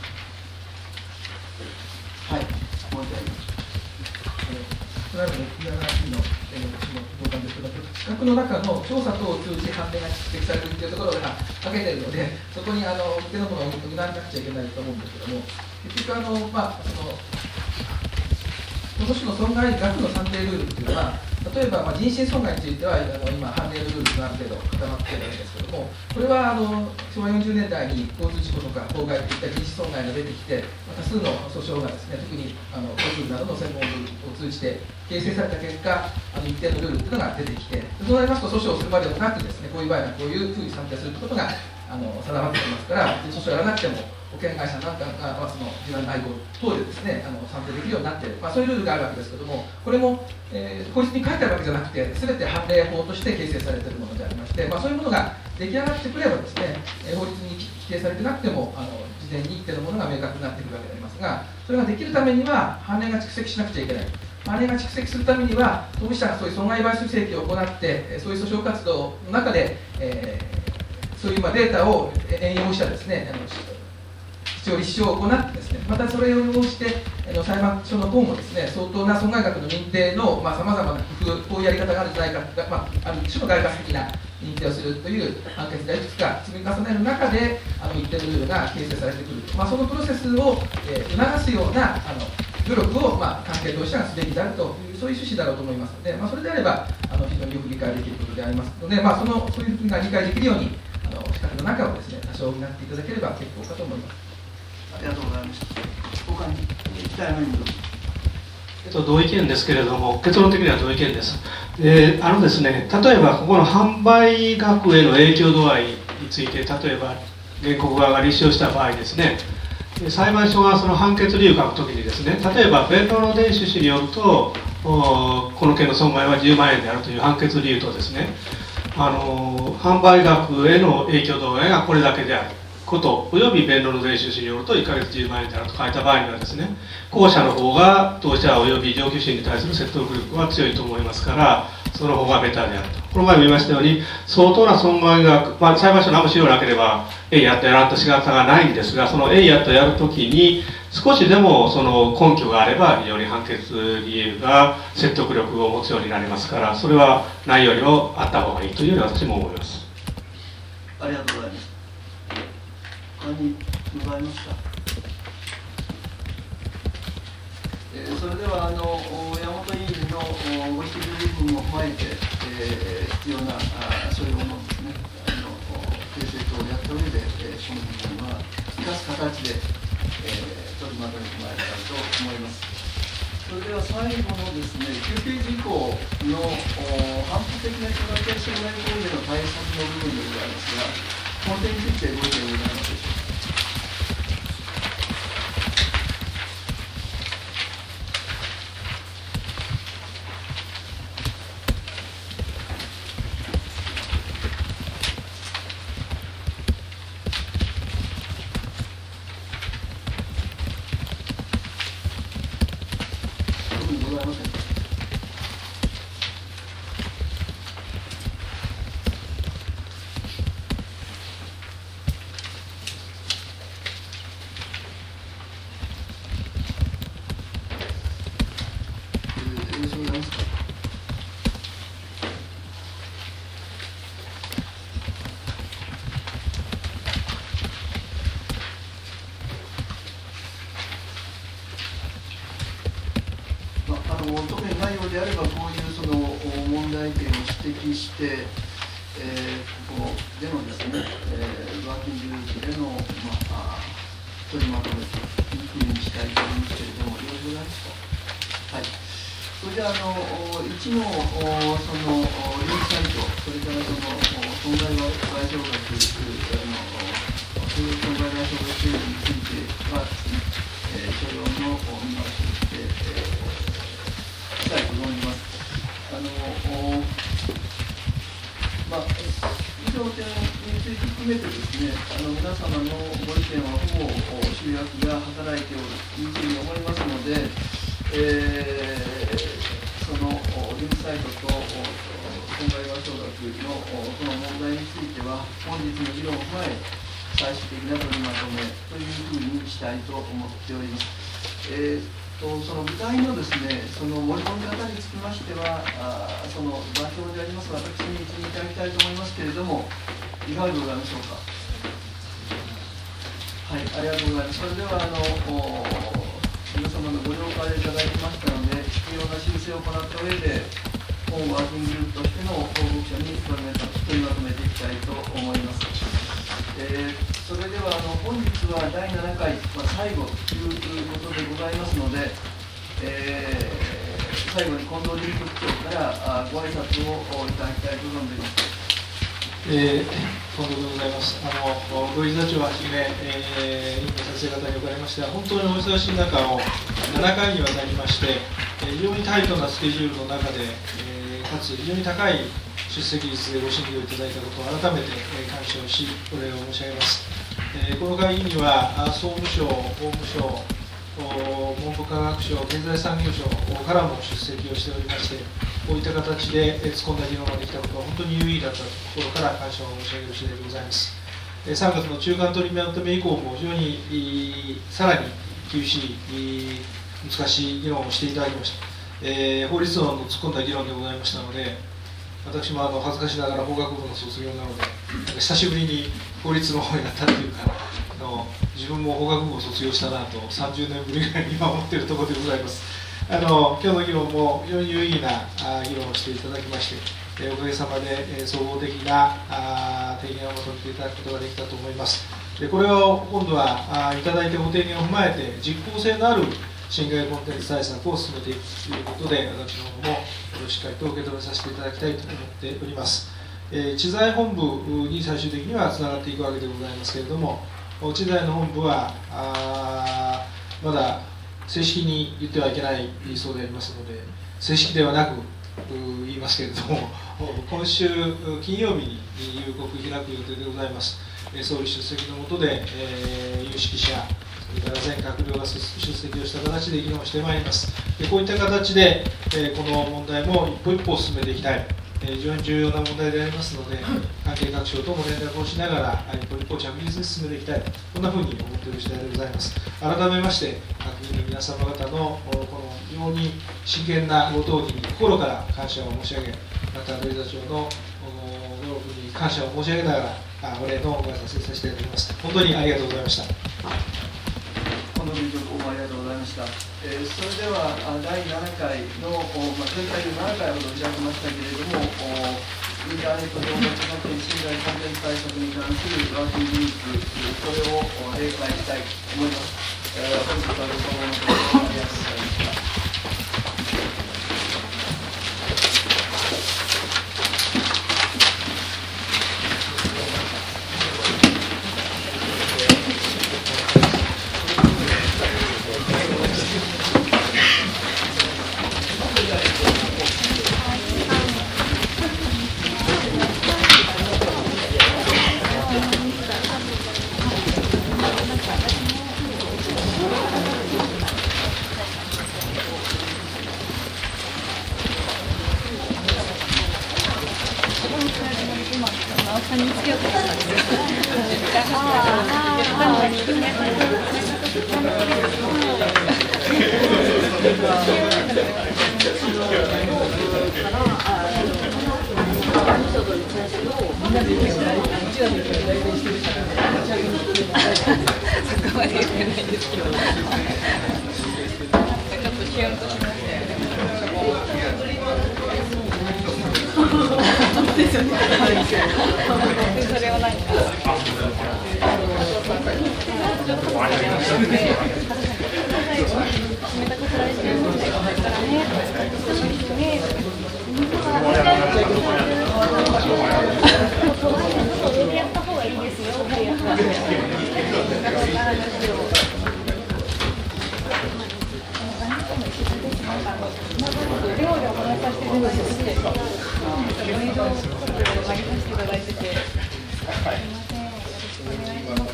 はい、もう一回。 それは17の同感ですけど、企画の中の調査等を通じ判例が蓄積されるというところが欠けているので、そこに手のものを補わなくちゃいけないと思うんですけども、結局今年の損害額の算定ルールというのは、例えば人身損害については今、判例のルールがある程度固まっているわけですけども、これは昭和40年代に交通事故とか法害といった人身損害が出てきて、多数の訴訟がですね、特に交通などの専門部を通じて形成された結果、一定のルールというのが出てきて、そうなりますと訴訟をするまでもなくですね、こういう場合はこういうふうに算定するということが定まってきますから、訴訟をやらなくても保険会社なんかがその事案の愛護等でですね算定できるようになっている、そういうルールがあるわけですけども、これも、法律に書いてあるわけじゃなくて、すべて判例法として形成されているものでありまして、そういうものが出来上がってくればですね、法律に規定されてなくても事前に一定のものが明確になってくるわけでありますが、それができるためには判例が蓄積しなくちゃいけない。判例が蓄積するためには、当事者がそういう損害賠償請求を行って、そういう訴訟活動の中で、そういうデータを援用したですね、必要立証を行ってですね、またそれを応じて裁判所の方もですね、相当な損害額の認定のさまざまな工夫、こういうやり方があるんじゃないか、ある種の外貨的な認定をするという判決がいくつか積み重ねる中で、一定のルールが形成されてくる、そのプロセスを促すような努力を関係当事者がすべきであるという、そういう趣旨だろうと思いますので、それであれば非常によく理解できることでありますので、そういうふうな理解できるように、資格の中をですね、多少補っていただければ結構かと思います。 ありがとうございました。他に北山委員同意見ですけれども、結論的には同意見です。ですね、例えばここの販売額への影響度合いについて、例えば原告側が立証した場合ですね、裁判所がその判決理由を書くときにですね、例えば弁論の伝趣旨によるとこの件の損害は10万円であるという判決理由とですね、販売額への影響度合いがこれだけであることおよび弁論の伝趣旨によると1ヶ月10万円であると書いた場合にはですね、後者の方が当事者および上級審に対する説得力は強いと思いますから、その方がベターであると。この前も言いましたように、相当な損害額、裁判所何も資料なければやっとやらんと仕方がないんですが、そのやっとやるときに少しでもその根拠があれば非常に判決理由が説得力を持つようになりますから、それはないよりもあった方がいいというように私も思います。 ありがとうございます。他にございますか。それでは山本委員のご指摘の部分を踏まえて、必要なそういうものをですね、訂正等をやった上で、この部分は生かす形で、取りまとめてまいりたいと思います。それでは最後のですね、9ページ以降の反復的な人がけ障害行為の対策の部分でございますが、この点についてご意見ございますでしょうか。特に内容であればこういうその問題点を指摘して、 ここでのですね、ワーキンググループでの、取りまとめというふうにしたいと思いますけれども、よろしくございますか。はい。それで1のそのリンクサイト、それからその損害賠償額、そういう損害賠償額制度についてはですね、所要の見直しをしてしたいと思います。以上点について含めてですね、皆様のご意見はほぼ集約が働いておるというふうに思いますので、そのリンクサイトと損害賠償額のこの問題については、本日の議論を踏まえ、最終的な取りまとめというふうにしたいと思っております。その具体のですね、その盛り込み方につきましては、その座標であります私に一にいただきたいと思いますけれども、いかがでございましょうか。はい、ありがとうございます。それでは皆様のご了解いただきましたので、必要な修正を行った上で、本ワーキンググループとしての報告書に取りまとめていきたいと思います。それでは本日は第7回、最後ということでございますので、最後に近藤理事長からご挨拶をいただきたいと思います。 近藤でございます。ご理事長をはじめ、委員の先生方におかれましては、本当にお忙しい中を7回にわたりまして、非常にタイトなスケジュールの中で、かつ非常に高い出席率でご審議をいただいたことを改めて感謝をし、お礼を申し上げます。この会議には、総務省、法務省、文部科学省、経済産業省からも出席をしておりまして、こういった形で突っ込んだ議論ができたことは本当に有意義だったところから感謝を申し上げる次第でございます。3月の中間取りまとめ以降も非常にさらに厳しい、難しい議論をしていただきました。法律論の突っ込んだ議論でございましたので、私も恥ずかしながら法学部の卒業なので、久しぶりに法律の方になったというか、自分も法学部を卒業したなと30年ぶりぐらいに今思っているところでございます。今日の議論も非常に有意義な議論をしていただきまして、おかげさまで総合的な提言をまとめていただくことができたと思います。でこれを今度はいただいたご提言を踏まえて、実効性のある侵害コンテンツ対策を進めていくということで、私の方もしっかりと受け止めさせていただきたいと思っております。知財本部に最終的にはつながっていくわけでございますけれども、知財の本部はまだ正式に言ってはいけないそうでありますので、正式ではなく言いますけれども、今週金曜日に夕刻開く予定でございます。総理出席の下で、有識者、それから全閣僚が出席をした形で議論してまいります。でこういった形で、この問題も一歩一歩進めていきたい、非常に重要な問題でありますので、関係各省とも連絡をしながら、一歩一歩着実に進めていきたい、こんなふうに思っている次第でございます。改めまして、各議員の皆様方のこの非常に真剣なご討議に心から感謝を申し上げ、また土井座長の努力に感謝を申し上げながら、お礼のご挨拶をさせていただきます。本当にありがとうございました。 近藤理事長、ありがとうございました。それでは第7回の、前回7回ほど開きましたけれども、インターネット上の著作権侵害コンテンツ対策に関するワーキンググループ、これを閉会したいと思います。本日はご訪問のところありがとうございました。 そこまで言ってないんですけど、ちょっとヒヤッとしましたよね。 ですよね。それは何か。冷たくつられてるんですからね。上でやった方がいいですよっていう話料理をお話しさせていただいてて、いろいろ投げさせていただいてて、すいません、よろしくお願いします。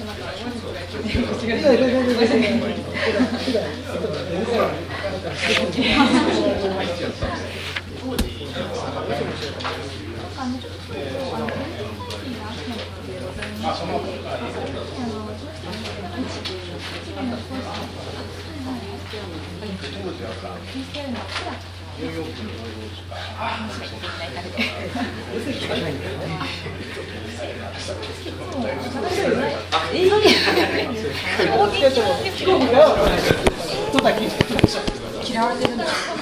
嫌われてるんです。